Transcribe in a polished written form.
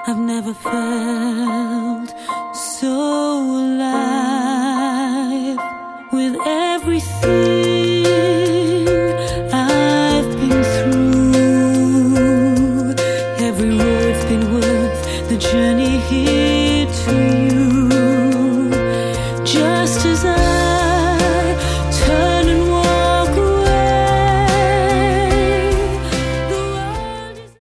I've never felt so alive. With everything I've been through, every road's been worth the journey here to you. Just as I